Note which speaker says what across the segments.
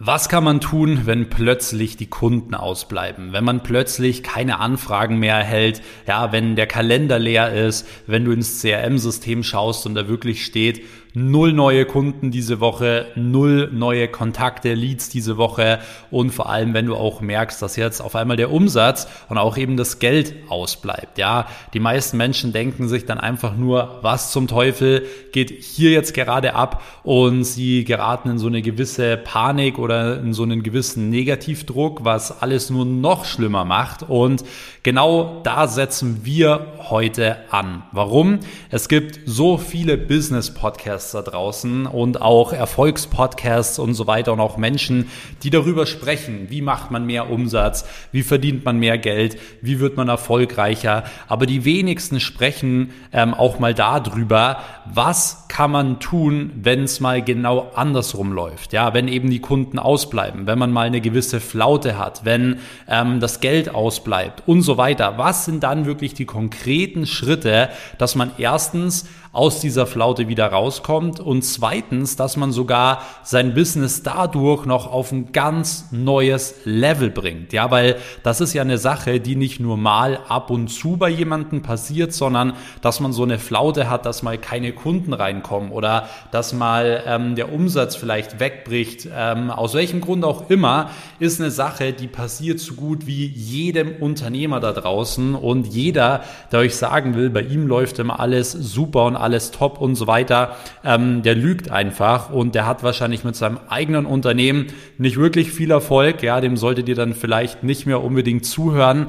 Speaker 1: Was kann man tun, wenn plötzlich die Kunden ausbleiben? Wenn man plötzlich keine Anfragen mehr erhält, ja, wenn der Kalender leer ist, wenn du ins CRM-System schaust und da wirklich steht, 0 neue Kunden diese Woche, 0 neue Kontakte, Leads diese Woche und vor allem, wenn du auch merkst, dass jetzt auf einmal der Umsatz und auch eben das Geld ausbleibt. Ja, die meisten Menschen denken sich dann einfach nur, was zum Teufel geht hier jetzt gerade ab, und sie geraten in so eine gewisse Panik oder in so einen gewissen Negativdruck, was alles nur noch schlimmer macht, und genau da setzen wir heute an. Warum? Es gibt so viele Business-Podcasts da draußen und auch Erfolgspodcasts und so weiter und auch Menschen, die darüber sprechen, wie macht man mehr Umsatz, wie verdient man mehr Geld, wie wird man erfolgreicher, aber die wenigsten sprechen auch mal darüber, was kann man tun, wenn es mal genau andersrum läuft, ja, wenn eben die Kunden ausbleiben, wenn man mal eine gewisse Flaute hat, wenn das Geld ausbleibt und so weiter. Was sind dann wirklich die konkreten Schritte, dass man erstens aus dieser Flaute wieder rauskommt und zweitens, dass man sogar sein Business dadurch noch auf ein ganz neues Level bringt. Ja, weil das ist ja eine Sache, die nicht nur mal ab und zu bei jemandem passiert, sondern dass man so eine Flaute hat, dass mal keine Kunden reinkommen oder dass mal der Umsatz vielleicht wegbricht. Aus welchem Grund auch immer, ist eine Sache, die passiert so gut wie jedem Unternehmer da draußen, und jeder, der euch sagen will, bei ihm läuft immer alles super und alles top und so weiter, der lügt einfach, und der hat wahrscheinlich mit seinem eigenen Unternehmen nicht wirklich viel Erfolg. Ja, dem solltet ihr dann vielleicht nicht mehr unbedingt zuhören,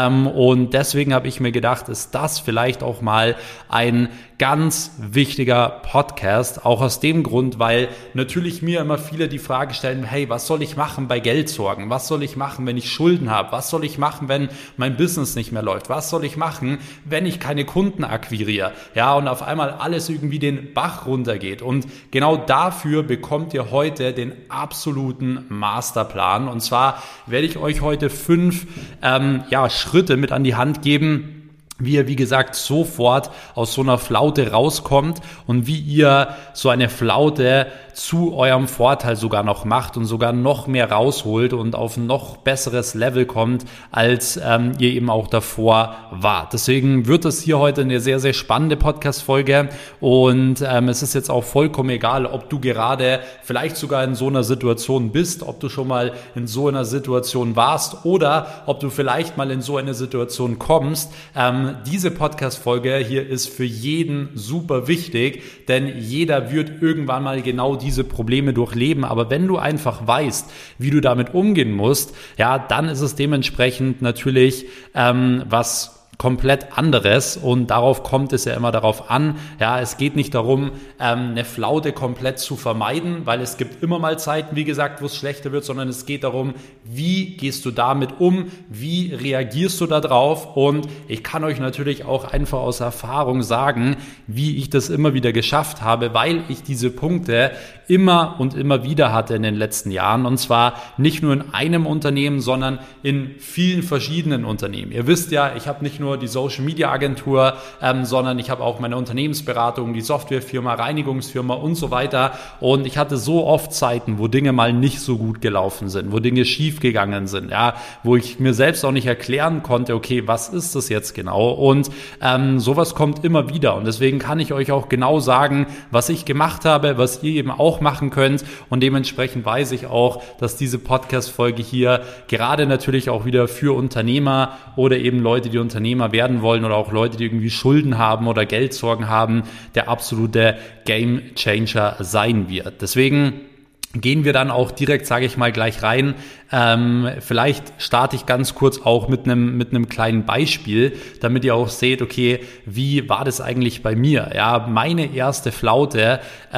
Speaker 1: und deswegen habe ich mir gedacht, ist das vielleicht auch mal ein ganz wichtiger Podcast, auch aus dem Grund, weil natürlich mir immer viele die Frage stellen, hey, was soll ich machen bei Geldsorgen? Was soll ich machen, wenn ich Schulden habe? Was soll ich machen, wenn mein Business nicht mehr läuft? Was soll ich machen, wenn ich keine Kunden akquiriere? Ja, und auf einmal alles irgendwie den Bach runtergeht. Und genau dafür bekommt ihr heute den absoluten Masterplan. Und zwar werde ich euch heute 5 Schritte mit an die Hand geben, wie ihr, wie gesagt, sofort aus so einer Flaute rauskommt und wie ihr so eine Flaute zu eurem Vorteil sogar noch macht und sogar noch mehr rausholt und auf ein noch besseres Level kommt, als ihr eben auch davor wart. Deswegen wird es hier heute eine sehr, sehr spannende Podcast-Folge, und es ist jetzt auch vollkommen egal, ob du gerade vielleicht sogar in so einer Situation bist, ob du schon mal in so einer Situation warst oder ob du vielleicht mal in so eine Situation kommst. Diese Podcast-Folge hier ist für jeden super wichtig, denn jeder wird irgendwann mal genau diese Probleme durchleben. Aber wenn du einfach weißt, wie du damit umgehen musst, ja, dann ist es dementsprechend natürlich was komplett anderes, und darauf kommt es ja immer darauf an. Ja, es geht nicht darum, eine Flaute komplett zu vermeiden, weil es gibt immer mal Zeiten, wie gesagt, wo es schlechter wird, sondern es geht darum, wie gehst du damit um, wie reagierst du da drauf, und ich kann euch natürlich auch einfach aus Erfahrung sagen, wie ich das immer wieder geschafft habe, weil ich diese Punkte immer und immer wieder hatte in den letzten Jahren, und zwar nicht nur in einem Unternehmen, sondern in vielen verschiedenen Unternehmen. Ihr wisst ja, ich habe nicht nur die Social Media Agentur, sondern ich habe auch meine Unternehmensberatung, die Softwarefirma, Reinigungsfirma und so weiter, und ich hatte so oft Zeiten, wo Dinge mal nicht so gut gelaufen sind, wo Dinge schief gegangen sind, ja, wo ich mir selbst auch nicht erklären konnte, okay, was ist das jetzt genau, und sowas kommt immer wieder, und deswegen kann ich euch auch genau sagen, was ich gemacht habe, was ihr eben auch machen könnt, und dementsprechend weiß ich auch, dass diese Podcast-Folge hier gerade natürlich auch wieder für Unternehmer oder eben Leute, die Unternehmer werden wollen oder auch Leute, die irgendwie Schulden haben oder Geldsorgen haben, der absolute Game Changer sein wird. Deswegen gehen wir dann auch direkt, sage ich mal, gleich rein. Vielleicht starte ich ganz kurz auch mit einem kleinen Beispiel, damit ihr auch seht, okay, wie war das eigentlich bei mir? Ja, meine erste Flaute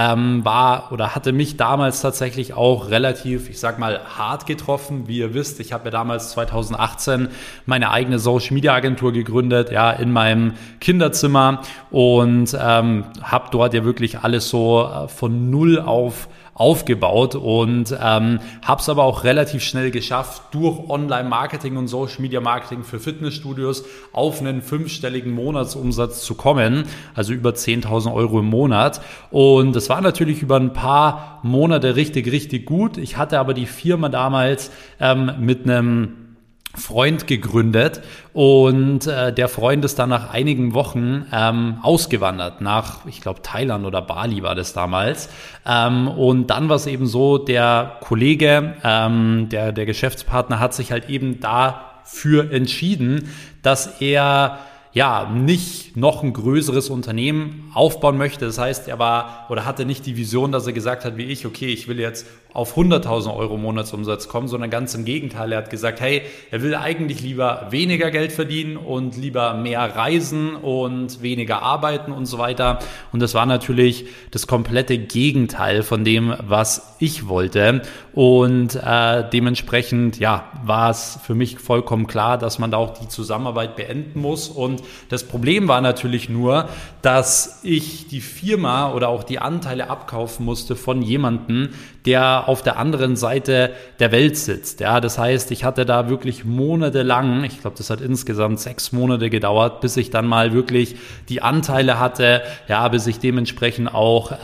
Speaker 1: hatte mich damals tatsächlich auch relativ, ich sag mal, hart getroffen. Wie ihr wisst, ich habe ja damals 2018 meine eigene Social Media Agentur gegründet, ja, in meinem Kinderzimmer, und habe dort ja wirklich alles so von null auf aufgebaut und habe es aber auch relativ schnell geschafft, durch Online-Marketing und Social-Media-Marketing für Fitnessstudios auf einen 5-stelligen Monatsumsatz zu kommen, also über 10.000 Euro im Monat. Und das war natürlich über ein paar Monate richtig gut. Ich hatte aber die Firma damals mit einem Freund gegründet und der Freund ist dann nach einigen Wochen ausgewandert nach, ich glaube, Thailand oder Bali war das damals. Und dann war es eben so, der Kollege, der Geschäftspartner hat sich halt eben dafür entschieden, dass er nicht noch ein größeres Unternehmen aufbauen möchte. Das heißt, er hatte nicht die Vision, dass er gesagt hat wie ich, okay, ich will jetzt auf 100.000 Euro Monatsumsatz kommen, sondern ganz im Gegenteil. Er hat gesagt, hey, er will eigentlich lieber weniger Geld verdienen und lieber mehr reisen und weniger arbeiten und so weiter. Und das war natürlich das komplette Gegenteil von dem, was ich wollte. Und dementsprechend, war es für mich vollkommen klar, dass man da auch die Zusammenarbeit beenden muss. Und das Problem war natürlich nur, dass ich die Firma oder auch die Anteile abkaufen musste von jemandem, der auf der anderen Seite der Welt sitzt. Ja, das heißt, ich hatte da wirklich monatelang, ich glaube, das hat insgesamt 6 Monate gedauert, bis ich dann mal wirklich die Anteile hatte, bis ich dementsprechend auch,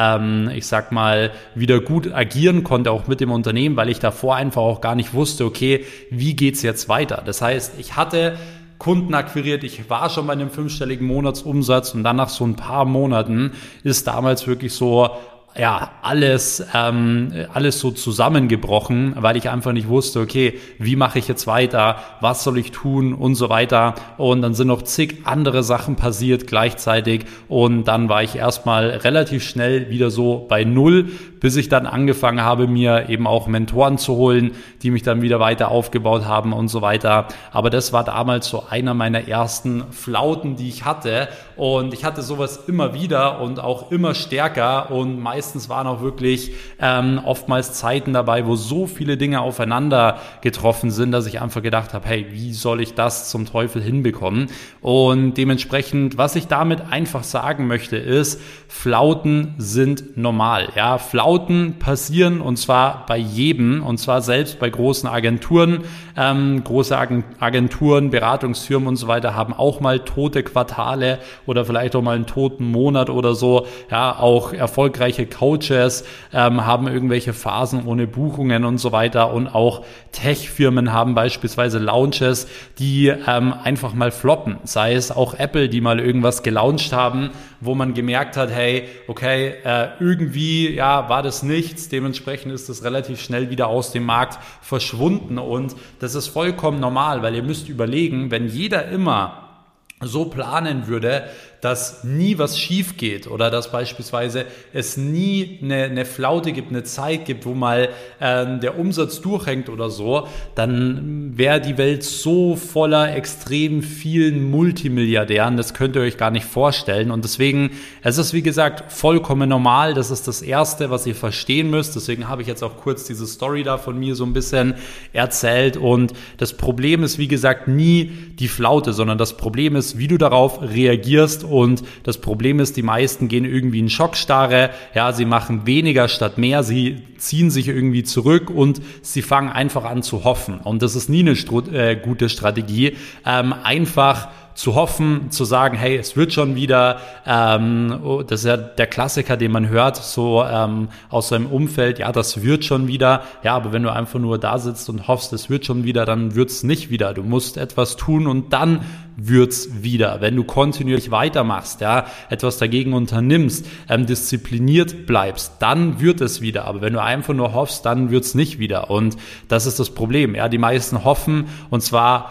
Speaker 1: wieder gut agieren konnte, auch mit dem Unternehmen, weil ich davor einfach auch gar nicht wusste, okay, wie geht's jetzt weiter? Das heißt, ich hatte Kunden akquiriert, ich war schon bei einem 5-stelligen Monatsumsatz und dann nach so ein paar Monaten ist damals wirklich so, alles so zusammengebrochen, weil ich einfach nicht wusste, okay, wie mache ich jetzt weiter, was soll ich tun und so weiter. Und dann sind noch zig andere Sachen passiert gleichzeitig und dann war ich erstmal relativ schnell wieder so bei Null, bis ich dann angefangen habe, mir eben auch Mentoren zu holen, die mich dann wieder weiter aufgebaut haben und so weiter. Aber das war damals so einer meiner ersten Flauten, die ich hatte. Und ich hatte sowas immer wieder und auch immer stärker und meistens waren auch wirklich oftmals Zeiten dabei, wo so viele Dinge aufeinander getroffen sind, dass ich einfach gedacht habe, hey, wie soll ich das zum Teufel hinbekommen? Und dementsprechend, was ich damit einfach sagen möchte, ist, Flauten sind normal. Ja, Flauten passieren und zwar bei jedem und zwar selbst bei großen Agenturen. Große Agenturen, Beratungsfirmen und so weiter haben auch mal tote Quartale oder vielleicht auch mal einen toten Monat oder so. Ja, auch erfolgreiche Coaches haben irgendwelche Phasen ohne Buchungen und so weiter und auch Tech-Firmen haben beispielsweise Launches, die einfach mal floppen. Sei es auch Apple, die mal irgendwas gelauncht haben, wo man gemerkt hat, hey, okay, irgendwie war das nichts, dementsprechend ist das relativ schnell wieder aus dem Markt verschwunden und das ist vollkommen normal, weil ihr müsst überlegen, wenn jeder immer so planen würde, dass nie was schief geht oder dass beispielsweise es nie eine Flaute gibt, eine Zeit gibt, wo mal der Umsatz durchhängt oder so, dann wäre die Welt so voller extrem vielen Multimilliardären, das könnt ihr euch gar nicht vorstellen und deswegen, es ist wie gesagt vollkommen normal, das ist das Erste, was ihr verstehen müsst, deswegen habe ich jetzt auch kurz diese Story da von mir so ein bisschen erzählt und das Problem ist wie gesagt nie die Flaute, sondern das Problem ist, wie du darauf reagierst. Und das Problem ist, die meisten gehen irgendwie in Schockstarre, sie machen weniger statt mehr, sie ziehen sich irgendwie zurück und sie fangen einfach an zu hoffen. Und das ist nie eine gute Strategie, einfach zu hoffen, zu sagen, hey, es wird schon wieder, das ist ja der Klassiker, den man hört, so aus seinem Umfeld, das wird schon wieder, aber wenn du einfach nur da sitzt und hoffst, es wird schon wieder, dann wird's nicht wieder. Du musst etwas tun und dann wird's wieder. Wenn du kontinuierlich weitermachst, etwas dagegen unternimmst, diszipliniert bleibst, dann wird es wieder. Aber wenn du einfach nur hoffst, dann wird's nicht wieder. Und das ist das Problem. Die meisten hoffen und zwar,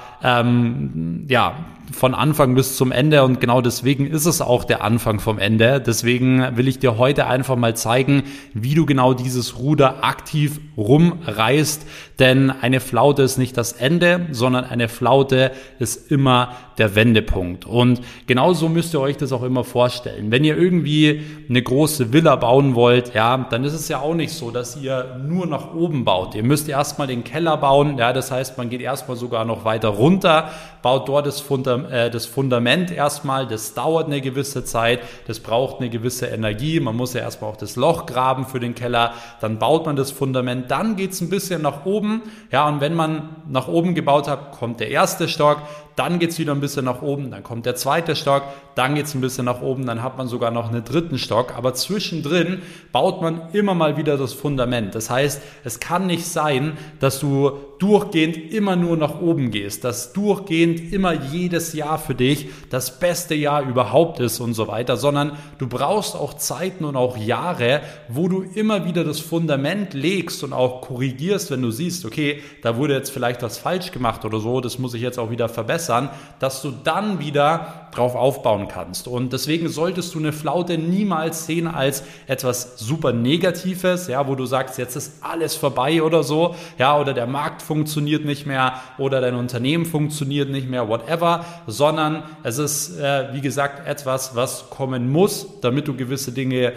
Speaker 1: von Anfang bis zum Ende und genau deswegen ist es auch der Anfang vom Ende. Deswegen will ich dir heute einfach mal zeigen, wie du genau dieses Ruder aktiv rumreißt, denn eine Flaute ist nicht das Ende, sondern eine Flaute ist immer der Wendepunkt. Und genauso müsst ihr euch das auch immer vorstellen. Wenn ihr irgendwie eine große Villa bauen wollt, dann ist es ja auch nicht so, dass ihr nur nach oben baut. Ihr müsst erstmal den Keller bauen, das heißt, man geht erstmal sogar noch weiter runter, baut dort das Fundament erstmal, das dauert eine gewisse Zeit, das braucht eine gewisse Energie, man muss ja erstmal auch das Loch graben für den Keller, dann baut man das Fundament, dann geht es ein bisschen nach oben, ja, und wenn man nach oben gebaut hat, kommt der erste Stock, dann geht es wieder ein bisschen nach oben, dann kommt der zweite Stock, dann geht es ein bisschen nach oben, dann hat man sogar noch einen dritten Stock, aber zwischendrin baut man immer mal wieder das Fundament. Das heißt, es kann nicht sein, dass du durchgehend immer nur nach oben gehst, dass durchgehend immer jedes Jahr für dich das beste Jahr überhaupt ist und so weiter, sondern du brauchst auch Zeiten und auch Jahre, wo du immer wieder das Fundament legst und auch korrigierst, wenn du siehst, okay, da wurde jetzt vielleicht was falsch gemacht oder so, das muss ich jetzt auch wieder verbessern, dass du dann wieder drauf aufbauen kannst. Und deswegen solltest du eine Flaute niemals sehen als etwas super Negatives, ja, wo du sagst, jetzt ist alles vorbei oder so, ja, oder der Markt funktioniert nicht mehr oder dein Unternehmen funktioniert nicht mehr, whatever, sondern es ist, wie gesagt, etwas, was kommen muss, damit du gewisse Dinge,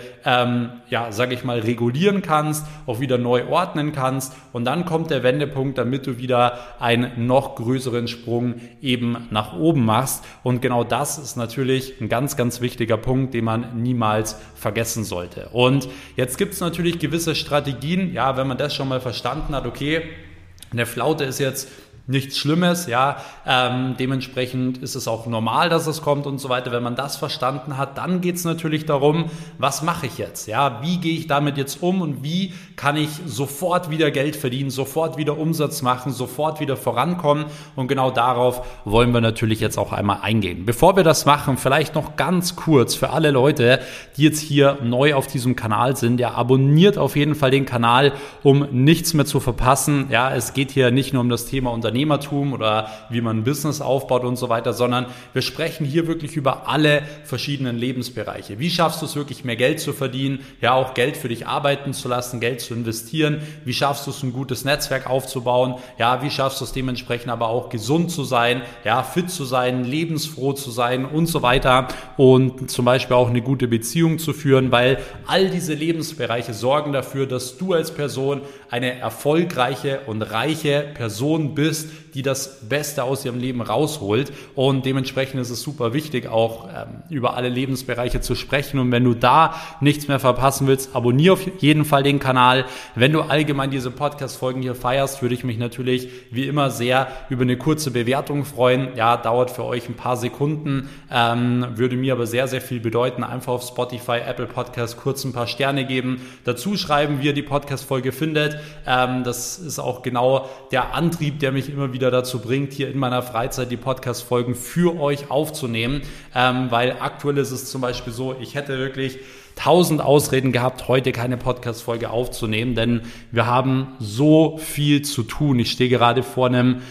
Speaker 1: sage ich mal, regulieren kannst, auch wieder neu ordnen kannst und dann kommt der Wendepunkt, damit du wieder einen noch größeren Sprung eben nach oben machst und genau das ist natürlich ein ganz, ganz wichtiger Punkt, den man niemals vergessen sollte. Und jetzt gibt es natürlich gewisse Strategien, ja, wenn man das schon mal verstanden hat, okay, eine Flaute ist jetzt nichts Schlimmes, ja, dementsprechend ist es auch normal, dass es kommt und so weiter. Wenn man das verstanden hat, dann geht es natürlich darum, was mache ich jetzt, ja, wie gehe ich damit jetzt um und wie kann ich sofort wieder Geld verdienen, sofort wieder Umsatz machen, sofort wieder vorankommen und genau darauf wollen wir natürlich jetzt auch einmal eingehen. Bevor wir das machen, vielleicht noch ganz kurz für alle Leute, die jetzt hier neu auf diesem Kanal sind, ja, abonniert auf jeden Fall den Kanal, um nichts mehr zu verpassen, ja, es geht hier nicht nur um das Thema Unternehmertum oder wie man ein Business aufbaut und so weiter, sondern wir sprechen hier wirklich über alle verschiedenen Lebensbereiche. Wie schaffst du es wirklich, mehr Geld zu verdienen, ja auch Geld für dich arbeiten zu lassen, Geld zu investieren? Wie schaffst du es, ein gutes Netzwerk aufzubauen? Ja, wie schaffst du es dementsprechend aber auch gesund zu sein, ja, fit zu sein, lebensfroh zu sein und so weiter und zum Beispiel auch eine gute Beziehung zu führen, weil all diese Lebensbereiche sorgen dafür, dass du als Person eine erfolgreiche und reiche Person bist, die das Beste aus ihrem Leben rausholt und dementsprechend ist es super wichtig, auch über alle Lebensbereiche zu sprechen und wenn du da nichts mehr verpassen willst, abonniere auf jeden Fall den Kanal. Wenn du allgemein diese Podcast-Folgen hier feierst, würde ich mich natürlich wie immer sehr über eine kurze Bewertung freuen. Ja, dauert für euch ein paar Sekunden, würde mir aber sehr, sehr viel bedeuten. Einfach auf Spotify, Apple Podcast kurz ein paar Sterne geben, dazu schreiben, wie ihr die Podcast-Folge findet. Das ist auch genau der Antrieb, der mich immer wieder dazu bringt, hier in meiner Freizeit die Podcast-Folgen für euch aufzunehmen, weil aktuell ist es zum Beispiel so, ich hätte wirklich 1000 Ausreden gehabt, heute keine Podcast-Folge aufzunehmen, denn wir haben so viel zu tun. Ich stehe gerade vor einem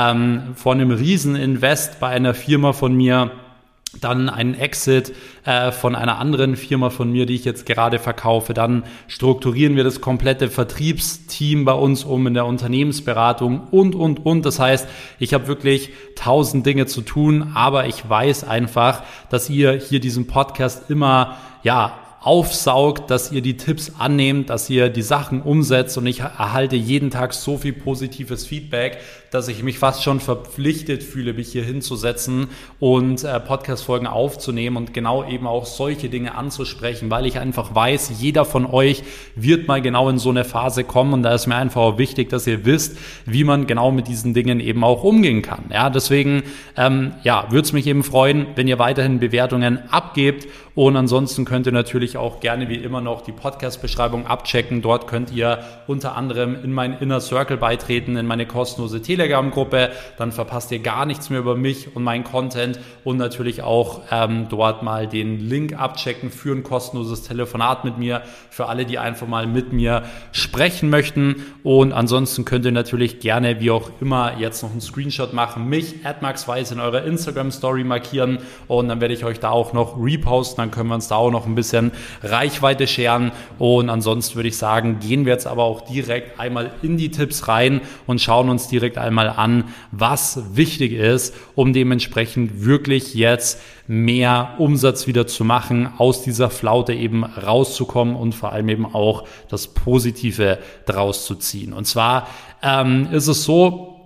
Speaker 1: Riesen-Invest bei einer Firma von mir, dann einen Exit von einer anderen Firma von mir, die ich jetzt gerade verkaufe. Dann strukturieren wir das komplette Vertriebsteam bei uns um in der Unternehmensberatung und. Das heißt, ich habe wirklich 1000 Dinge zu tun, aber ich weiß einfach, dass ihr hier diesen Podcast immer, aufsaugt, dass ihr die Tipps annehmt, dass ihr die Sachen umsetzt und ich erhalte jeden Tag so viel positives Feedback, dass ich mich fast schon verpflichtet fühle, mich hier hinzusetzen und Podcast-Folgen aufzunehmen und genau eben auch solche Dinge anzusprechen, weil ich einfach weiß, jeder von euch wird mal genau in so eine Phase kommen und da ist mir einfach auch wichtig, dass ihr wisst, wie man genau mit diesen Dingen eben auch umgehen kann. Ja, deswegen würde es mich eben freuen, wenn ihr weiterhin Bewertungen abgebt und ansonsten könnt ihr natürlich auch gerne wie immer noch die Podcast-Beschreibung abchecken. Dort könnt ihr unter anderem in meinen Inner Circle beitreten, in meine kostenlose Telegram-Gruppe. Dann verpasst ihr gar nichts mehr über mich und meinen Content und natürlich auch dort mal den Link abchecken für ein kostenloses Telefonat mit mir, für alle, die einfach mal mit mir sprechen möchten. Und ansonsten könnt ihr natürlich gerne, wie auch immer, jetzt noch einen Screenshot machen, mich @maxweiss in eurer Instagram-Story markieren und dann werde ich euch da auch noch reposten. Dann können wir uns da auch noch ein bisschen Reichweite scheren und ansonsten würde ich sagen, gehen wir jetzt aber auch direkt einmal in die Tipps rein und schauen uns direkt einmal an, was wichtig ist, um dementsprechend wirklich jetzt mehr Umsatz wieder zu machen, aus dieser Flaute eben rauszukommen und vor allem eben auch das Positive draus zu ziehen. Und zwar ist es so,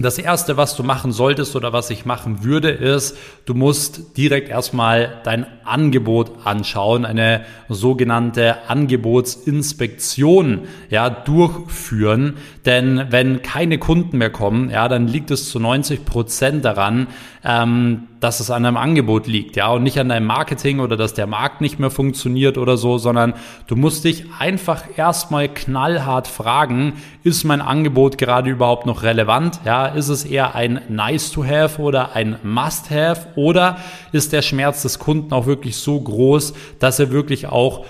Speaker 1: Das Erste, was du machen solltest oder was ich machen würde, ist, du musst direkt erstmal dein Angebot anschauen, eine sogenannte Angebotsinspektion durchführen. Denn wenn keine Kunden mehr kommen, dann liegt es zu 90% daran, dass es an deinem Angebot liegt, und nicht an deinem Marketing oder dass der Markt nicht mehr funktioniert oder so, sondern du musst dich einfach erstmal knallhart fragen, ist mein Angebot gerade überhaupt noch relevant? Ist es eher ein Nice to have oder ein Must have oder ist der Schmerz des Kunden auch wirklich so groß, dass er wirklich auch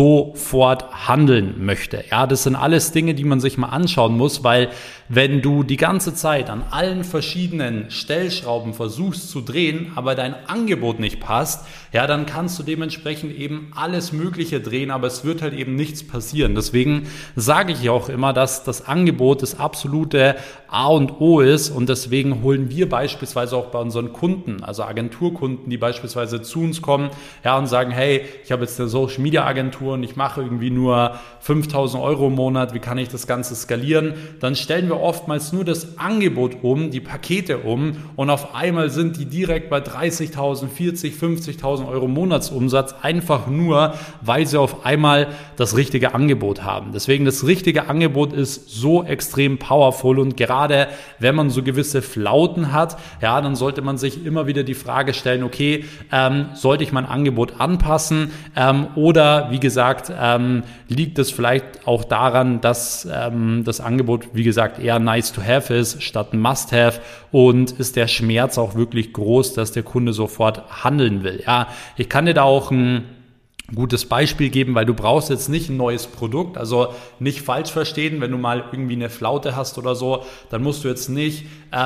Speaker 1: sofort handeln möchte? Das sind alles Dinge, die man sich mal anschauen muss, weil wenn du die ganze Zeit an allen verschiedenen Stellschrauben versuchst zu drehen, aber dein Angebot nicht passt, dann kannst du dementsprechend eben alles Mögliche drehen, aber es wird halt eben nichts passieren. Deswegen sage ich auch immer, dass das Angebot das absolute A und O ist und deswegen holen wir beispielsweise auch bei unseren Kunden, also Agenturkunden, die beispielsweise zu uns kommen, und sagen, hey, ich habe jetzt eine Social Media Agentur und ich mache irgendwie nur 5.000 € im Monat, wie kann ich das Ganze skalieren? Dann stellen wir oftmals nur das Angebot um, die Pakete um und auf einmal sind die direkt bei 30.000, 40, 50.000 € Monatsumsatz, einfach nur, weil sie auf einmal das richtige Angebot haben. Deswegen das richtige Angebot ist so extrem powerful und gerade wenn man so gewisse Flauten hat, dann sollte man sich immer wieder die Frage stellen, okay, sollte ich mein Angebot anpassen oder wie gesagt, liegt es vielleicht auch daran, dass das Angebot, wie gesagt, eher nice to have ist, statt ein must have und ist der Schmerz auch wirklich groß, dass der Kunde sofort handeln will. Ich kann dir da auch ein gutes Beispiel geben, weil du brauchst jetzt nicht ein neues Produkt, also nicht falsch verstehen, wenn du mal irgendwie eine Flaute hast oder so, dann musst du jetzt nicht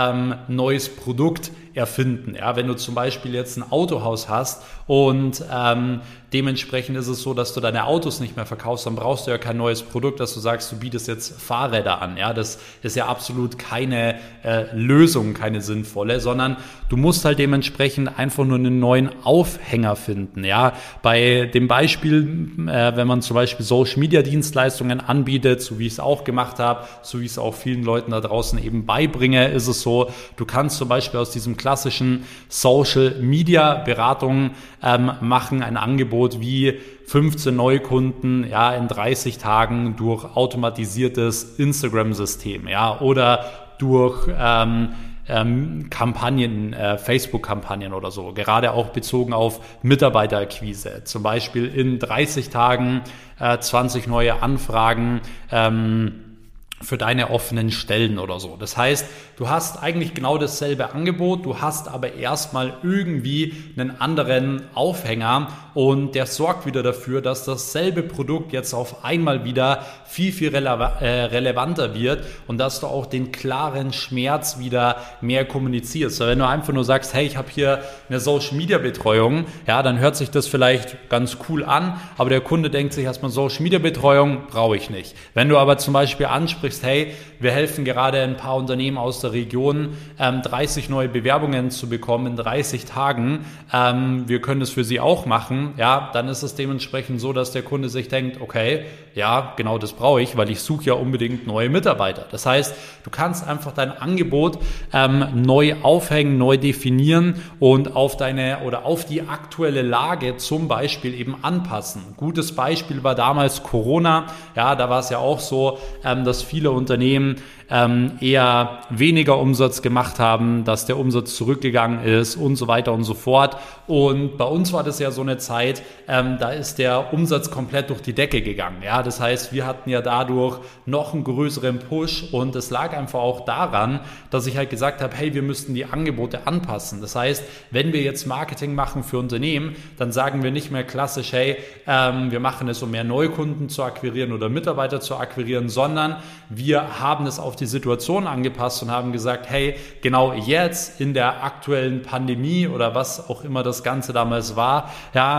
Speaker 1: neues Produkt erfinden. Wenn du zum Beispiel jetzt ein Autohaus hast und dementsprechend ist es so, dass du deine Autos nicht mehr verkaufst, dann brauchst du ja kein neues Produkt, dass du sagst, du bietest jetzt Fahrräder an. Das ist ja absolut keine Lösung, keine sinnvolle, sondern du musst halt dementsprechend einfach nur einen neuen Aufhänger finden. Bei dem Beispiel, wenn man zum Beispiel Social Media Dienstleistungen anbietet, so wie ich es auch gemacht habe, so wie ich es auch vielen Leuten da draußen eben beibringe, ist es so, du kannst zum Beispiel aus diesem klassischen Social Media Beratung machen, ein Angebot wie 15 Neukunden in 30 Tagen durch automatisiertes Instagram-System oder durch Kampagnen, Facebook-Kampagnen oder so, gerade auch bezogen auf Mitarbeiterakquise. Zum Beispiel in 30 Tagen 20 neue Anfragen für deine offenen Stellen oder so. Das heißt, du hast eigentlich genau dasselbe Angebot, du hast aber erstmal irgendwie einen anderen Aufhänger und der sorgt wieder dafür, dass dasselbe Produkt jetzt auf einmal wieder viel, viel relevanter wird und dass du auch den klaren Schmerz wieder mehr kommunizierst. Wenn du einfach nur sagst, hey, ich habe hier eine Social-Media-Betreuung, dann hört sich das vielleicht ganz cool an, aber der Kunde denkt sich erstmal, Social-Media-Betreuung brauche ich nicht. Wenn du aber zum Beispiel ansprichst, hey, wir helfen gerade ein paar Unternehmen aus der Region, 30 neue Bewerbungen zu bekommen in 30 Tagen. Wir können das für sie auch machen. Dann ist es dementsprechend so, dass der Kunde sich denkt, okay, genau das brauche ich, weil ich suche ja unbedingt neue Mitarbeiter. Das heißt, du kannst einfach dein Angebot neu aufhängen, neu definieren und auf die aktuelle Lage zum Beispiel eben anpassen. Gutes Beispiel war damals Corona. Da war es ja auch so, dass viele Unternehmen eher weniger Umsatz gemacht haben, dass der Umsatz zurückgegangen ist und so weiter und so fort. Und bei uns war das ja so eine Zeit, da ist der Umsatz komplett durch die Decke gegangen. Das heißt, wir hatten ja dadurch noch einen größeren Push und es lag einfach auch daran, dass ich halt gesagt habe, hey, wir müssten die Angebote anpassen. Das heißt, wenn wir jetzt Marketing machen für Unternehmen, dann sagen wir nicht mehr klassisch, hey, wir machen es, um mehr Neukunden zu akquirieren oder Mitarbeiter zu akquirieren, sondern wir haben es auf die Situation angepasst und haben gesagt, hey, genau jetzt in der aktuellen Pandemie oder was auch immer das Ganze damals war,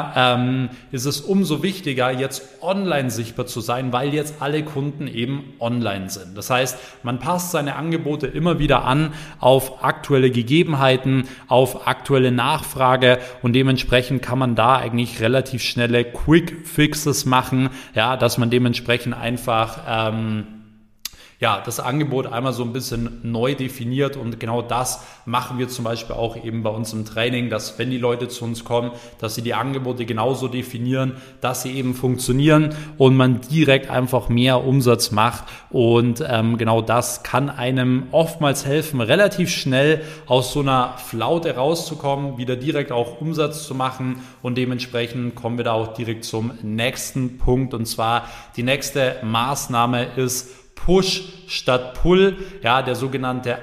Speaker 1: ist es umso wichtiger, jetzt online sichtbar zu sein, weil jetzt alle Kunden eben online sind. Das heißt, man passt seine Angebote immer wieder an auf aktuelle Gegebenheiten, auf aktuelle Nachfrage und dementsprechend kann man da eigentlich relativ schnelle Quick Fixes machen, dass man dementsprechend einfach ja, das Angebot einmal so ein bisschen neu definiert, und genau das machen wir zum Beispiel auch eben bei uns im Training, dass wenn die Leute zu uns kommen, dass sie die Angebote genauso definieren, dass sie eben funktionieren und man direkt einfach mehr Umsatz macht, und genau das kann einem oftmals helfen, relativ schnell aus so einer Flaute rauszukommen, wieder direkt auch Umsatz zu machen, und dementsprechend kommen wir da auch direkt zum nächsten Punkt, und zwar die nächste Maßnahme ist Push statt Pull, ja, der sogenannte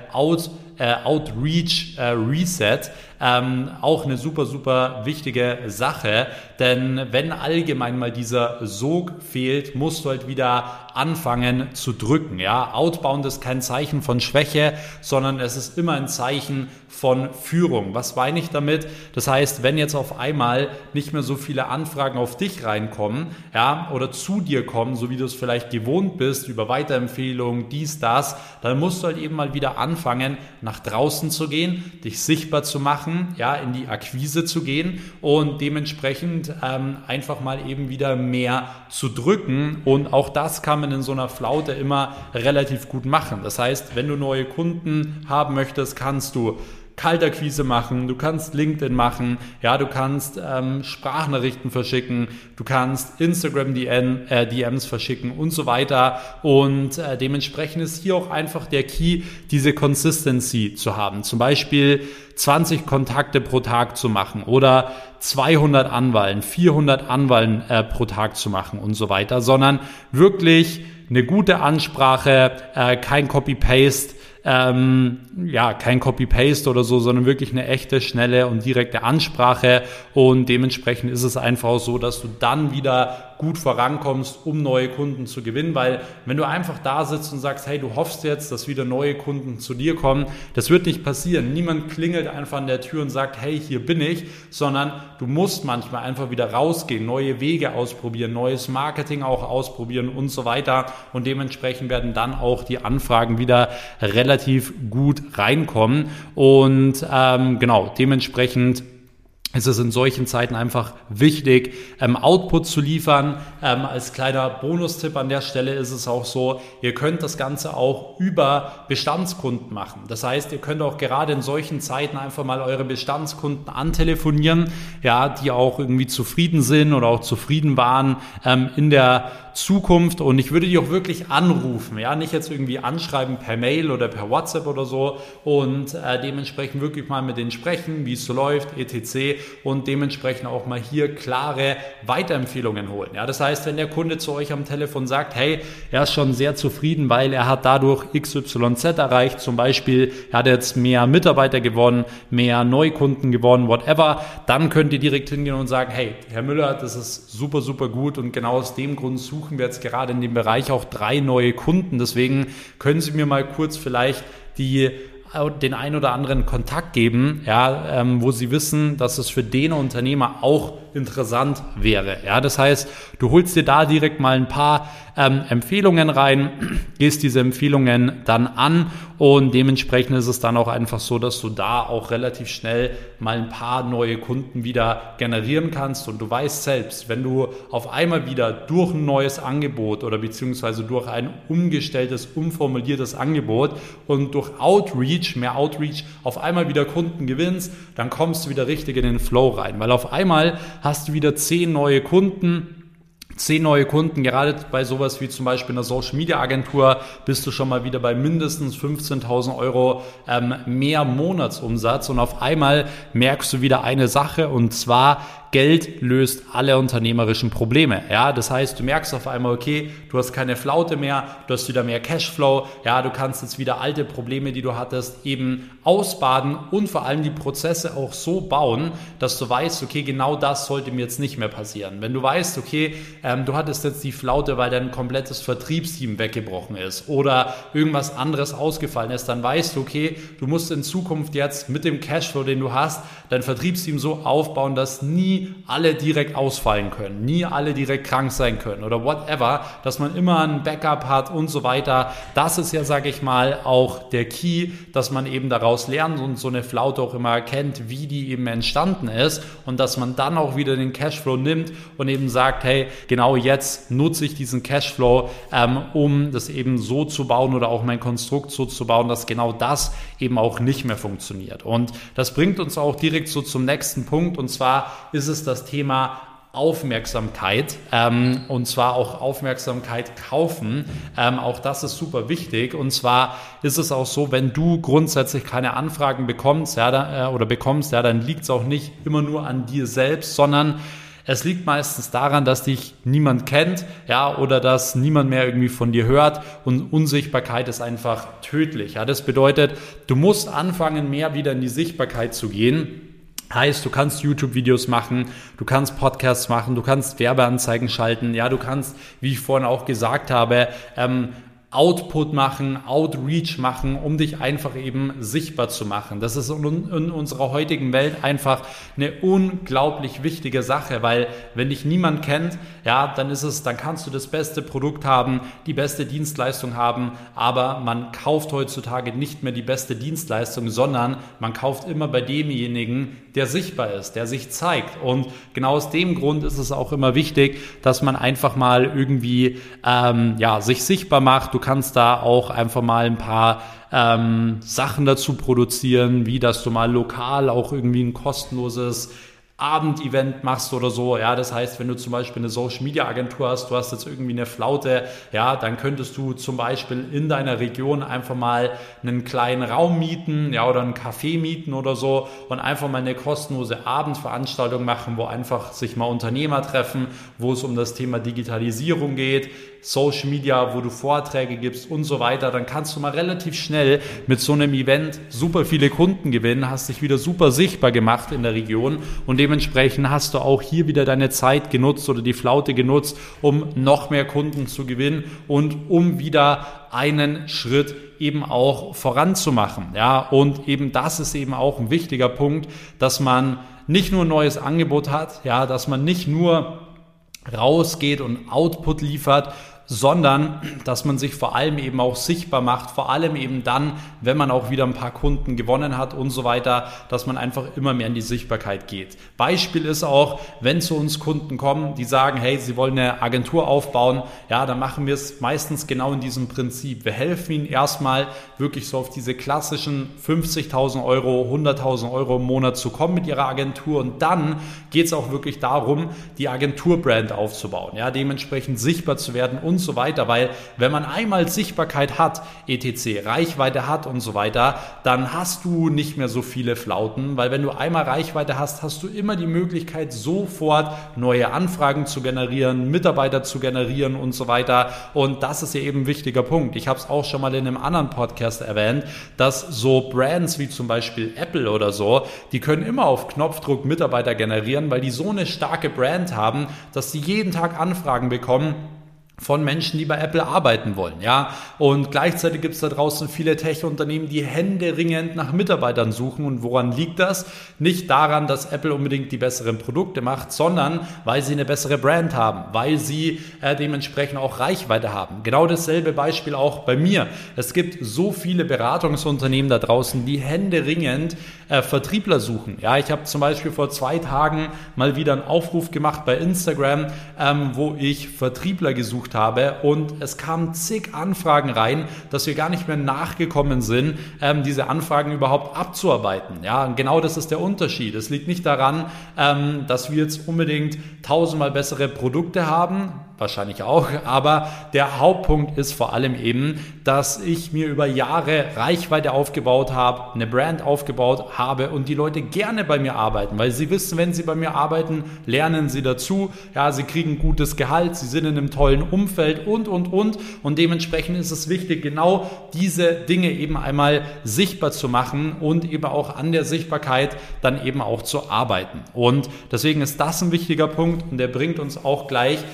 Speaker 1: Outreach Reset. Auch eine super, super wichtige Sache, denn wenn allgemein mal dieser Sog fehlt, musst du halt wieder anfangen zu drücken. Ja? Outbound ist kein Zeichen von Schwäche, sondern es ist immer ein Zeichen von Führung. Was meine ich damit? Das heißt, wenn jetzt auf einmal nicht mehr so viele Anfragen auf dich reinkommen, ja, oder zu dir kommen, so wie du es vielleicht gewohnt bist, über Weiterempfehlungen, dies, das, dann musst du halt eben mal wieder anfangen, nach draußen zu gehen, dich sichtbar zu machen, ja, in die Akquise zu gehen und dementsprechend einfach mal eben wieder mehr zu drücken, und auch das kann man in so einer Flaute immer relativ gut machen. Das heißt, wenn du neue Kunden haben möchtest, kannst du Kaltakquise machen, du kannst LinkedIn machen, ja, du kannst Sprachnachrichten verschicken, du kannst Instagram DMs verschicken und so weiter, und dementsprechend ist hier auch einfach der Key, diese Consistency zu haben, zum Beispiel 20 Kontakte pro Tag zu machen oder 200 Anwahlen, 400 Anwahlen pro Tag zu machen und so weiter, sondern wirklich eine gute Ansprache, kein Copy-Paste, kein Copy-Paste oder so, sondern wirklich eine echte, schnelle und direkte Ansprache, und dementsprechend ist es einfach auch so, dass du dann wieder gut vorankommst, um neue Kunden zu gewinnen, weil wenn du einfach da sitzt und sagst, hey, du hoffst jetzt, dass wieder neue Kunden zu dir kommen, das wird nicht passieren. Niemand klingelt einfach an der Tür und sagt, hey, hier bin ich, sondern du musst manchmal einfach wieder rausgehen, neue Wege ausprobieren, neues Marketing auch ausprobieren und so weiter, und dementsprechend werden dann auch die Anfragen wieder relativ gut reinkommen, und dementsprechend ist es in solchen Zeiten einfach wichtig, Output zu liefern. Als kleiner Bonustipp an der Stelle ist es auch so, ihr könnt das Ganze auch über Bestandskunden machen. Das heißt, ihr könnt auch gerade in solchen Zeiten einfach mal eure Bestandskunden antelefonieren, ja, die auch irgendwie zufrieden sind oder auch zufrieden waren in der Zukunft, und ich würde die auch wirklich anrufen, ja, nicht jetzt irgendwie anschreiben per Mail oder per WhatsApp oder so, und dementsprechend wirklich mal mit denen sprechen, wie es so läuft, etc., und dementsprechend auch mal hier klare Weiterempfehlungen holen. Ja, das heißt, wenn der Kunde zu euch am Telefon sagt, hey, er ist schon sehr zufrieden, weil er hat dadurch XYZ erreicht, zum Beispiel, er hat jetzt mehr Mitarbeiter gewonnen, mehr Neukunden gewonnen, whatever, dann könnt ihr direkt hingehen und sagen, hey, Herr Müller, das ist super, super gut, und genau aus dem Grund suchen wir jetzt gerade in dem Bereich auch 3 neue Kunden. Deswegen können Sie mir mal kurz vielleicht den ein oder anderen Kontakt geben, ja, wo Sie wissen, dass es für den Unternehmer auch interessant wäre. Ja, das heißt, du holst dir da direkt mal ein paar Empfehlungen rein, gehst diese Empfehlungen dann an, und dementsprechend ist es dann auch einfach so, dass du da auch relativ schnell mal ein paar neue Kunden wieder generieren kannst, und du weißt selbst, wenn du auf einmal wieder durch ein neues Angebot oder beziehungsweise durch ein umgestelltes, umformuliertes Angebot und durch mehr Outreach auf einmal wieder Kunden gewinnst, dann kommst du wieder richtig in den Flow rein, weil auf einmal hast du wieder 10 neue Kunden, gerade bei sowas wie zum Beispiel einer Social Media Agentur bist du schon mal wieder bei mindestens 15.000 Euro mehr Monatsumsatz, und auf einmal merkst du wieder eine Sache, und zwar Geld löst alle unternehmerischen Probleme. Ja, das heißt, du merkst auf einmal, okay, du hast keine Flaute mehr, du hast wieder mehr Cashflow, ja, du kannst jetzt wieder alte Probleme, die du hattest, eben ausbaden und vor allem die Prozesse auch so bauen, dass du weißt, okay, genau das sollte mir jetzt nicht mehr passieren. Wenn du weißt, okay, du hattest jetzt die Flaute, weil dein komplettes Vertriebsteam weggebrochen ist oder irgendwas anderes ausgefallen ist, dann weißt du, okay, du musst in Zukunft jetzt mit dem Cashflow, den du hast, dein Vertriebsteam so aufbauen, dass nie nie alle direkt ausfallen können, nie alle direkt krank sein können oder whatever, dass man immer ein Backup hat und so weiter. Das ist ja, sage ich mal, auch der Key, dass man eben daraus lernt und so eine Flaute auch immer erkennt, wie die eben entstanden ist und dass man dann auch wieder den Cashflow nimmt und eben sagt, hey, genau jetzt nutze ich diesen Cashflow, um das eben so zu bauen oder auch mein Konstrukt so zu bauen, dass genau das eben auch nicht mehr funktioniert. Und das bringt uns auch direkt so zum nächsten Punkt, und zwar ist es das Thema Aufmerksamkeit, und zwar auch Aufmerksamkeit kaufen. Auch das ist super wichtig, und zwar ist es auch so, wenn du grundsätzlich keine Anfragen bekommst, dann liegt es auch nicht immer nur an dir selbst, sondern es liegt meistens daran, dass dich niemand kennt, ja, oder dass niemand mehr irgendwie von dir hört, und Unsichtbarkeit ist einfach tödlich. Ja, das bedeutet, du musst anfangen, mehr wieder in die Sichtbarkeit zu gehen. Heißt, du kannst YouTube-Videos machen, du kannst Podcasts machen, du kannst Werbeanzeigen schalten, ja, du kannst, wie ich vorhin auch gesagt habe, Output machen, Outreach machen, um dich einfach eben sichtbar zu machen. Das ist in unserer heutigen Welt einfach eine unglaublich wichtige Sache, weil wenn dich niemand kennt, ja, dann kannst du das beste Produkt haben, die beste Dienstleistung haben, aber man kauft heutzutage nicht mehr die beste Dienstleistung, sondern man kauft immer bei demjenigen, der sichtbar ist, der sich zeigt. Und genau aus dem Grund ist es auch immer wichtig, dass man einfach mal irgendwie sich sichtbar macht. Du kannst da auch einfach mal ein paar Sachen dazu produzieren, wie dass du mal lokal auch irgendwie ein kostenloses Abendevent machst oder so, ja, das heißt, wenn du zum Beispiel eine Social-Media-Agentur hast, du hast jetzt irgendwie eine Flaute, ja, dann könntest du zum Beispiel in deiner Region einfach mal einen kleinen Raum mieten, ja, oder ein Café mieten oder so und einfach mal eine kostenlose Abendveranstaltung machen, wo einfach sich mal Unternehmer treffen, wo es um das Thema Digitalisierung geht, Social Media, wo du Vorträge gibst und so weiter, dann kannst du mal relativ schnell mit so einem Event super viele Kunden gewinnen, hast dich wieder super sichtbar gemacht in der Region und dementsprechend hast du auch hier wieder deine Zeit genutzt oder die Flaute genutzt, um noch mehr Kunden zu gewinnen und um wieder einen Schritt eben auch voranzumachen. Ja, und eben das ist eben auch ein wichtiger Punkt, dass man nicht nur ein neues Angebot hat, ja, dass man nicht nur rausgeht und Output liefert, sondern dass man sich vor allem eben auch sichtbar macht, vor allem eben dann, wenn man auch wieder ein paar Kunden gewonnen hat und so weiter, dass man einfach immer mehr in die Sichtbarkeit geht. Beispiel ist auch, wenn zu uns Kunden kommen, die sagen, hey, sie wollen eine Agentur aufbauen, ja, dann machen wir es meistens genau in diesem Prinzip. Wir helfen ihnen erstmal wirklich so auf diese klassischen 50.000 Euro, 100.000 Euro im Monat zu kommen mit ihrer Agentur, und dann geht es auch wirklich darum, die Agenturbrand aufzubauen, ja, dementsprechend sichtbar zu werden und so weiter, weil wenn man einmal Sichtbarkeit hat, etc., Reichweite hat und so weiter, dann hast du nicht mehr so viele Flauten, weil wenn du einmal Reichweite hast, hast du immer die Möglichkeit, sofort neue Anfragen zu generieren, Mitarbeiter zu generieren und so weiter, und das ist ja eben ein wichtiger Punkt. Ich habe es auch schon mal in einem anderen Podcast erwähnt, dass so Brands wie zum Beispiel Apple oder so, die können immer auf Knopfdruck Mitarbeiter generieren, weil die so eine starke Brand haben, dass sie jeden Tag Anfragen bekommen von Menschen, die bei Apple arbeiten wollen, ja. Und gleichzeitig gibt es da draußen viele Tech-Unternehmen, die händeringend nach Mitarbeitern suchen. Und woran liegt das? Nicht daran, dass Apple unbedingt die besseren Produkte macht, sondern weil sie eine bessere Brand haben, weil sie dementsprechend auch Reichweite haben. Genau dasselbe Beispiel auch bei mir. Es gibt so viele Beratungsunternehmen da draußen, die händeringend Vertriebler suchen. Ja, ich habe zum Beispiel vor 2 Tagen mal wieder einen Aufruf gemacht bei Instagram, wo ich Vertriebler gesucht habe, und es kamen zig Anfragen rein, dass wir gar nicht mehr nachgekommen sind, diese Anfragen überhaupt abzuarbeiten. Ja, und genau das ist der Unterschied. Es liegt nicht daran, dass wir jetzt unbedingt 1000-mal bessere Produkte haben, wahrscheinlich auch, aber der Hauptpunkt ist vor allem eben, dass ich mir über Jahre Reichweite aufgebaut habe, eine Brand aufgebaut habe und die Leute gerne bei mir arbeiten, weil sie wissen, wenn sie bei mir arbeiten, lernen sie dazu, ja, sie kriegen gutes Gehalt, sie sind in einem tollen Umfeld und dementsprechend ist es wichtig, genau diese Dinge eben einmal sichtbar zu machen und eben auch an der Sichtbarkeit dann eben auch zu arbeiten, und deswegen ist das ein wichtiger Punkt, und der bringt uns auch gleich zum nächsten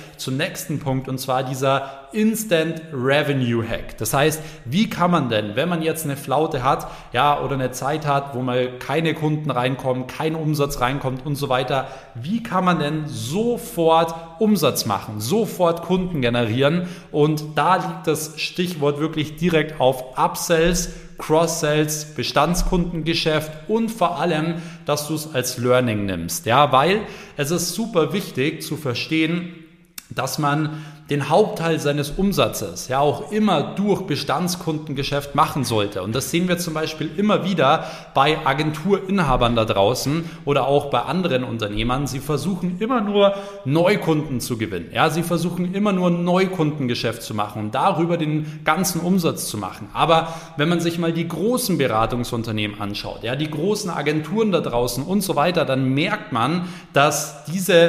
Speaker 1: nächsten Punkt, und zwar dieser Instant Revenue Hack. Das heißt, wie kann man denn, wenn man jetzt eine Flaute hat, ja, oder eine Zeit hat, wo mal keine Kunden reinkommen, kein Umsatz reinkommt und so weiter, wie kann man denn sofort Umsatz machen, sofort Kunden generieren? Und da liegt das Stichwort wirklich direkt auf Upsells, Cross-Sells, Bestandskundengeschäft und vor allem, dass du es als Learning nimmst. Ja, weil es ist super wichtig zu verstehen, dass man den Hauptteil seines Umsatzes ja auch immer durch Bestandskundengeschäft machen sollte. Und das sehen wir zum Beispiel immer wieder bei Agenturinhabern da draußen oder auch bei anderen Unternehmern. Sie versuchen immer nur Neukunden zu gewinnen. Ja, sie versuchen immer nur Neukundengeschäft zu machen und darüber den ganzen Umsatz zu machen. Aber wenn man sich mal die großen Beratungsunternehmen anschaut, ja, die großen Agenturen da draußen und so weiter, dann merkt man, dass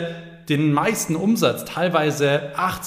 Speaker 1: den meisten Umsatz, teilweise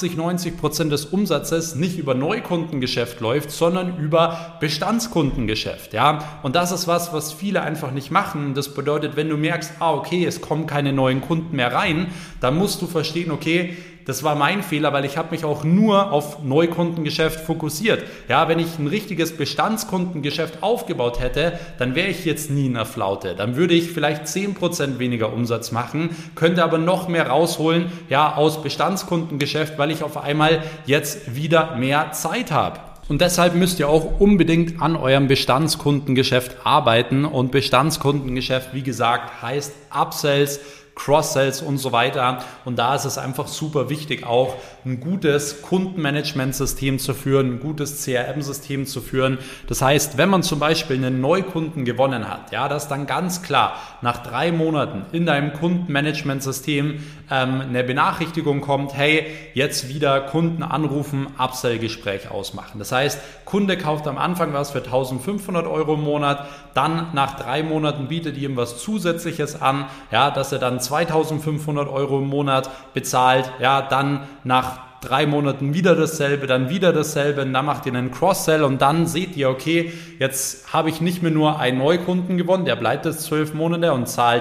Speaker 1: 80-90% des Umsatzes nicht über Neukundengeschäft läuft, sondern über Bestandskundengeschäft. Ja? Und das ist was viele einfach nicht machen. Das bedeutet, wenn du merkst, okay, es kommen keine neuen Kunden mehr rein, dann musst du verstehen, okay, das war mein Fehler, weil ich habe mich auch nur auf Neukundengeschäft fokussiert. Ja, wenn ich ein richtiges Bestandskundengeschäft aufgebaut hätte, dann wäre ich jetzt nie in der Flaute. Dann würde ich vielleicht 10% weniger Umsatz machen, könnte aber noch mehr rausholen, ja, aus Bestandskundengeschäft, weil ich auf einmal jetzt wieder mehr Zeit habe. Und deshalb müsst ihr auch unbedingt an eurem Bestandskundengeschäft arbeiten. Und Bestandskundengeschäft, wie gesagt, heißt Upsells, Cross-Sells und so weiter. Und da ist es einfach super wichtig, auch ein gutes Kundenmanagementsystem zu führen, ein gutes CRM-System zu führen. Das heißt, wenn man zum Beispiel einen Neukunden gewonnen hat, ja, dass dann ganz klar nach 3 Monaten in deinem Kundenmanagementsystem eine Benachrichtigung kommt, hey, jetzt wieder Kunden anrufen, Upsell-Gespräch ausmachen. Das heißt, Kunde kauft am Anfang was für 1.500 Euro im Monat, dann nach 3 Monaten bietet ihm was Zusätzliches an, ja, dass er dann 2.500 Euro im Monat bezahlt, ja, dann nach 3 Monaten wieder dasselbe, dann wieder dasselbe, und dann macht ihr einen Cross-Sell und dann seht ihr, okay, jetzt habe ich nicht mehr nur einen Neukunden gewonnen, der bleibt jetzt 12 Monate und zahlt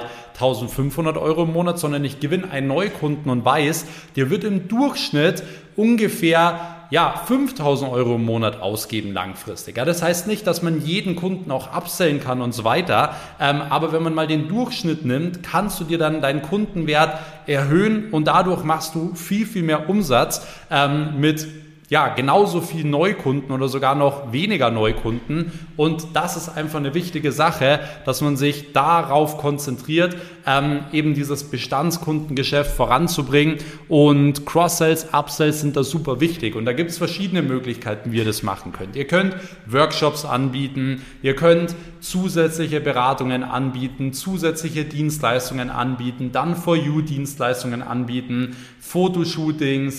Speaker 1: 1.500 Euro im Monat, sondern ich gewinne einen Neukunden und weiß, der wird im Durchschnitt ungefähr 5.000 Euro im Monat ausgeben langfristig. Ja, das heißt nicht, dass man jeden Kunden auch upsellen kann und so weiter, aber wenn man mal den Durchschnitt nimmt, kannst du dir dann deinen Kundenwert erhöhen und dadurch machst du viel, viel mehr Umsatz mit genauso viel Neukunden oder sogar noch weniger Neukunden, und das ist einfach eine wichtige Sache, dass man sich darauf konzentriert, eben dieses Bestandskundengeschäft voranzubringen, und Cross-Sells, Upsells sind da super wichtig, und da gibt es verschiedene Möglichkeiten, wie ihr das machen könnt. Ihr könnt Workshops anbieten, ihr könnt zusätzliche Beratungen anbieten, zusätzliche Dienstleistungen anbieten, dann For-You-Dienstleistungen anbieten, Fotoshootings,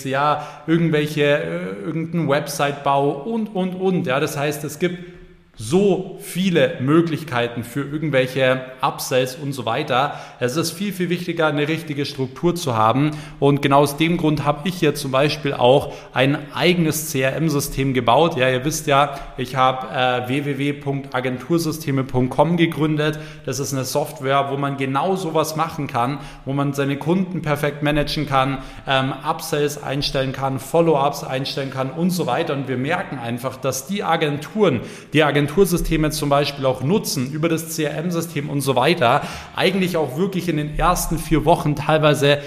Speaker 1: irgendeinen Website-Bau und. Ja, das heißt, es gibt so viele Möglichkeiten für irgendwelche Upsells und so weiter. Es ist viel, viel wichtiger, eine richtige Struktur zu haben, und genau aus dem Grund habe ich hier zum Beispiel auch ein eigenes CRM-System gebaut. Ja, ihr wisst ja, ich habe www.agentursysteme.com gegründet. Das ist eine Software, wo man genau sowas machen kann, wo man seine Kunden perfekt managen kann, Upsells einstellen kann, Follow-ups einstellen kann und so weiter, und wir merken einfach, dass die Agentursysteme zum Beispiel auch nutzen, über das CRM-System und so weiter, eigentlich auch wirklich in den ersten 4 Wochen teilweise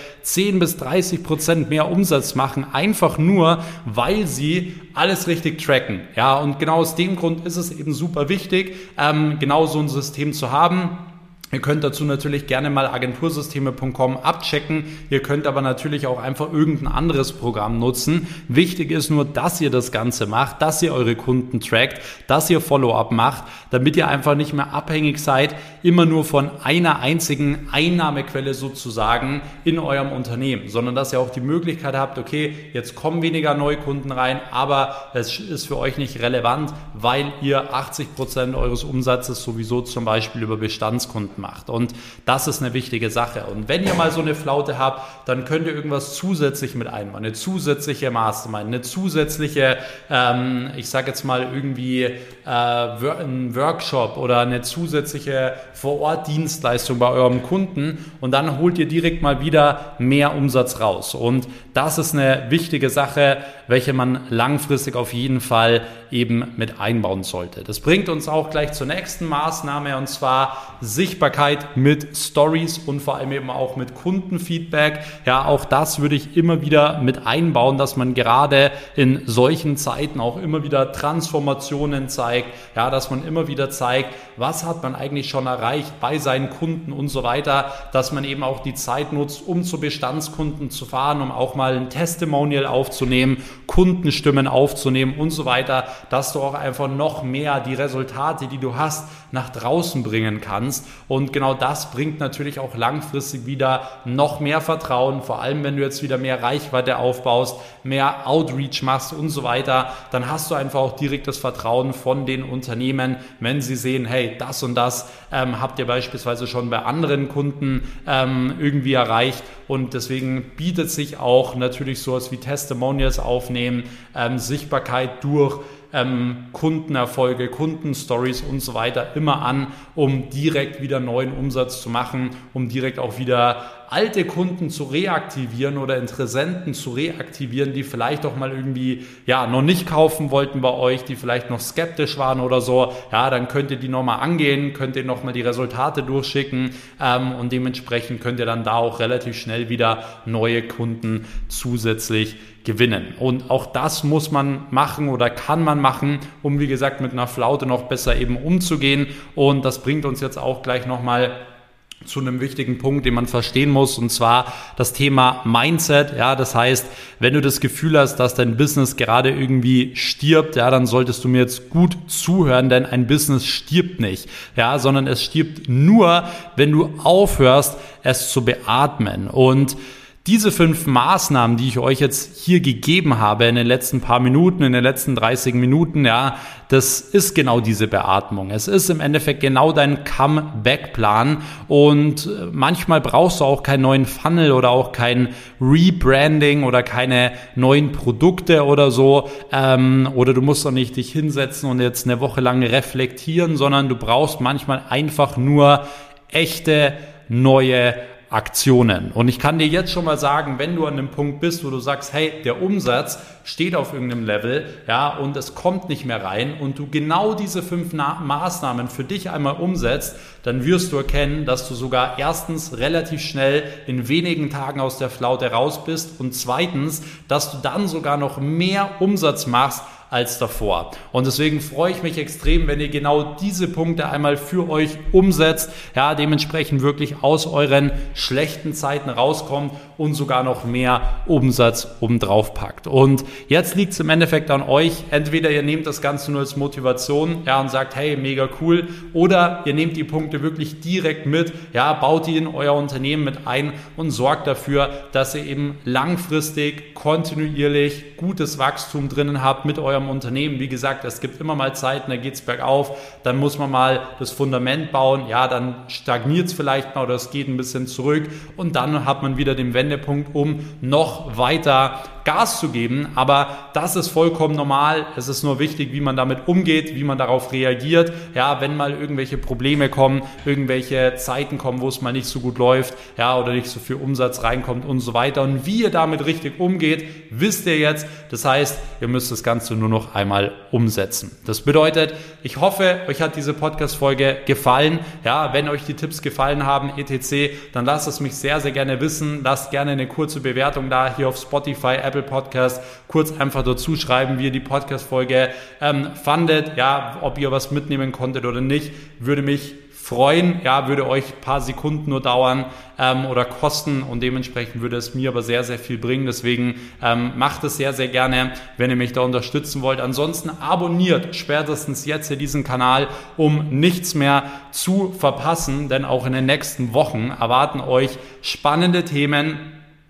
Speaker 1: 10-30% mehr Umsatz machen, einfach nur, weil sie alles richtig tracken. Ja, und genau aus dem Grund ist es eben super wichtig, genau so ein System zu haben. Ihr könnt dazu natürlich gerne mal agentursysteme.com abchecken. Ihr könnt aber natürlich auch einfach irgendein anderes Programm nutzen. Wichtig ist nur, dass ihr das Ganze macht, dass ihr eure Kunden trackt, dass ihr Follow-up macht, damit ihr einfach nicht mehr abhängig seid, immer nur von einer einzigen Einnahmequelle sozusagen in eurem Unternehmen, sondern dass ihr auch die Möglichkeit habt, okay, jetzt kommen weniger Neukunden rein, aber es ist für euch nicht relevant, weil ihr 80% eures Umsatzes sowieso zum Beispiel über Bestandskunden mitmacht. Und das ist eine wichtige Sache. Und wenn ihr mal so eine Flaute habt, dann könnt ihr irgendwas zusätzlich mit einbauen. Eine zusätzliche Mastermind, eine zusätzliche, ich sage jetzt mal irgendwie ein Workshop oder eine zusätzliche Vor-Ort-Dienstleistung bei eurem Kunden und dann holt ihr direkt mal wieder mehr Umsatz raus. Und das ist eine wichtige Sache, welche man langfristig auf jeden Fall eben mit einbauen sollte. Das bringt uns auch gleich zur nächsten Maßnahme, und zwar Sichtbarkeit mit Stories und vor allem eben auch mit Kundenfeedback. Ja, auch das würde ich immer wieder mit einbauen, dass man gerade in solchen Zeiten auch immer wieder Transformationen zeigt, ja, dass man immer wieder zeigt, was hat man eigentlich schon erreicht bei seinen Kunden und so weiter, dass man eben auch die Zeit nutzt, um zu Bestandskunden zu fahren, um auch mal ein Testimonial aufzunehmen, Kundenstimmen aufzunehmen und so weiter, dass du auch einfach noch mehr die Resultate, die du hast, nach draußen bringen kannst. Und genau das bringt natürlich auch langfristig wieder noch mehr Vertrauen, vor allem wenn du jetzt wieder mehr Reichweite aufbaust, mehr Outreach machst und so weiter, dann hast du einfach auch direkt das Vertrauen von den Unternehmen, wenn sie sehen, hey, das und das habt ihr beispielsweise schon bei anderen Kunden irgendwie erreicht, und deswegen bietet sich auch natürlich sowas wie Testimonials aufnehmen, Sichtbarkeit durch Kundenerfolge, Kundenstories und so weiter immer an, um direkt wieder neuen Umsatz zu machen, um direkt auch wieder alte Kunden zu reaktivieren oder Interessenten zu reaktivieren, die vielleicht auch mal irgendwie noch nicht kaufen wollten bei euch, die vielleicht noch skeptisch waren oder so. Ja, dann könnt ihr die nochmal angehen, könnt ihr nochmal die Resultate durchschicken und dementsprechend könnt ihr dann da auch relativ schnell wieder neue Kunden zusätzlich gewinnen. Und auch das muss man machen oder kann man machen, um wie gesagt mit einer Flaute noch besser eben umzugehen. Und das bringt uns jetzt auch gleich nochmal zu einem wichtigen Punkt, den man verstehen muss, und zwar das Thema Mindset. Ja, das heißt, wenn du das Gefühl hast, dass dein Business gerade irgendwie stirbt, ja, dann solltest du mir jetzt gut zuhören, denn ein Business stirbt nicht, ja, sondern es stirbt nur, wenn du aufhörst, es zu beatmen. Und diese 5 Maßnahmen, die ich euch jetzt hier gegeben habe in den letzten paar Minuten, in den letzten 30 Minuten, ja, das ist genau diese Beatmung. Es ist im Endeffekt genau dein Comeback-Plan, und manchmal brauchst du auch keinen neuen Funnel oder auch kein Rebranding oder keine neuen Produkte oder so, oder du musst auch nicht dich hinsetzen und jetzt eine Woche lang reflektieren, sondern du brauchst manchmal einfach nur echte neue Aktionen. Und ich kann dir jetzt schon mal sagen, wenn du an dem Punkt bist, wo du sagst, hey, der Umsatz steht auf irgendeinem Level, ja, und es kommt nicht mehr rein, und du genau diese 5 Maßnahmen für dich einmal umsetzt, dann wirst du erkennen, dass du sogar erstens relativ schnell in wenigen Tagen aus der Flaute raus bist und zweitens, dass du dann sogar noch mehr Umsatz machst als davor. Und deswegen freue ich mich extrem, wenn ihr genau diese Punkte einmal für euch umsetzt, ja, dementsprechend wirklich aus euren schlechten Zeiten rauskommt und sogar noch mehr Umsatz obendrauf packt. Und jetzt liegt es im Endeffekt an euch. Entweder ihr nehmt das Ganze nur als Motivation, ja, und sagt, hey, mega cool, oder ihr nehmt die Punkte wirklich direkt mit, ja, baut die in euer Unternehmen mit ein und sorgt dafür, dass ihr eben langfristig, kontinuierlich gutes Wachstum drinnen habt mit eurem Unternehmen. Wie gesagt, es gibt immer mal Zeiten, da geht es bergauf, dann muss man mal das Fundament bauen, ja, dann stagniert es vielleicht mal oder es geht ein bisschen zurück und dann hat man wieder den Wendepunkt, um noch weiter Gas zu geben, aber das ist vollkommen normal. Es ist nur wichtig, wie man damit umgeht, wie man darauf reagiert, ja, wenn mal irgendwelche Probleme kommen, irgendwelche Zeiten kommen, wo es mal nicht so gut läuft, ja, oder nicht so viel Umsatz reinkommt und so weiter, und wie ihr damit richtig umgeht, wisst ihr jetzt. Das heißt, ihr müsst das Ganze nur noch einmal umsetzen. Das bedeutet, ich hoffe, euch hat diese Podcast-Folge gefallen. Ja, wenn euch die Tipps gefallen haben, etc., dann lasst es mich sehr, sehr gerne wissen. Lasst gerne eine kurze Bewertung da, hier auf Spotify, Apple Podcast, kurz einfach dazu schreiben, wie ihr die Podcast-Folge fandet, ja, ob ihr was mitnehmen konntet oder nicht, würde mich freuen, ja, würde euch ein paar Sekunden nur dauern oder kosten, und dementsprechend würde es mir aber sehr, sehr viel bringen. Deswegen macht es sehr, sehr gerne, wenn ihr mich da unterstützen wollt. Ansonsten abonniert spätestens jetzt hier diesen Kanal, um nichts mehr zu verpassen, denn auch in den nächsten Wochen erwarten euch spannende Themen,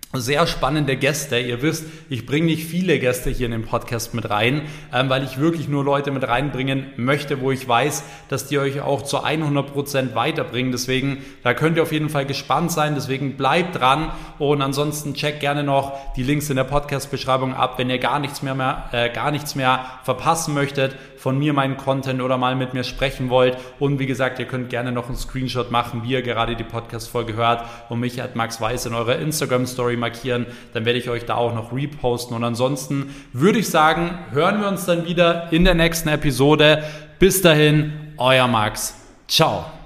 Speaker 1: sehr spannende Gäste. Ihr wisst, ich bringe nicht viele Gäste hier in den Podcast mit rein, weil ich wirklich nur Leute mit reinbringen möchte, wo ich weiß, dass die euch auch zu 100% weiterbringen. Deswegen, da könnt ihr auf jeden Fall gespannt sein. Deswegen bleibt dran und ansonsten checkt gerne noch die Links in der Podcast-Beschreibung ab, wenn ihr gar nichts mehr verpassen möchtet von mir, meinen Content oder mal mit mir sprechen wollt. Und wie gesagt, ihr könnt gerne noch einen Screenshot machen, wie ihr gerade die Podcast-Folge hört und mich @maxweiss in eurer Instagram-Story markieren. Dann werde ich euch da auch noch reposten. Und ansonsten würde ich sagen, hören wir uns dann wieder in der nächsten Episode. Bis dahin, euer Max. Ciao.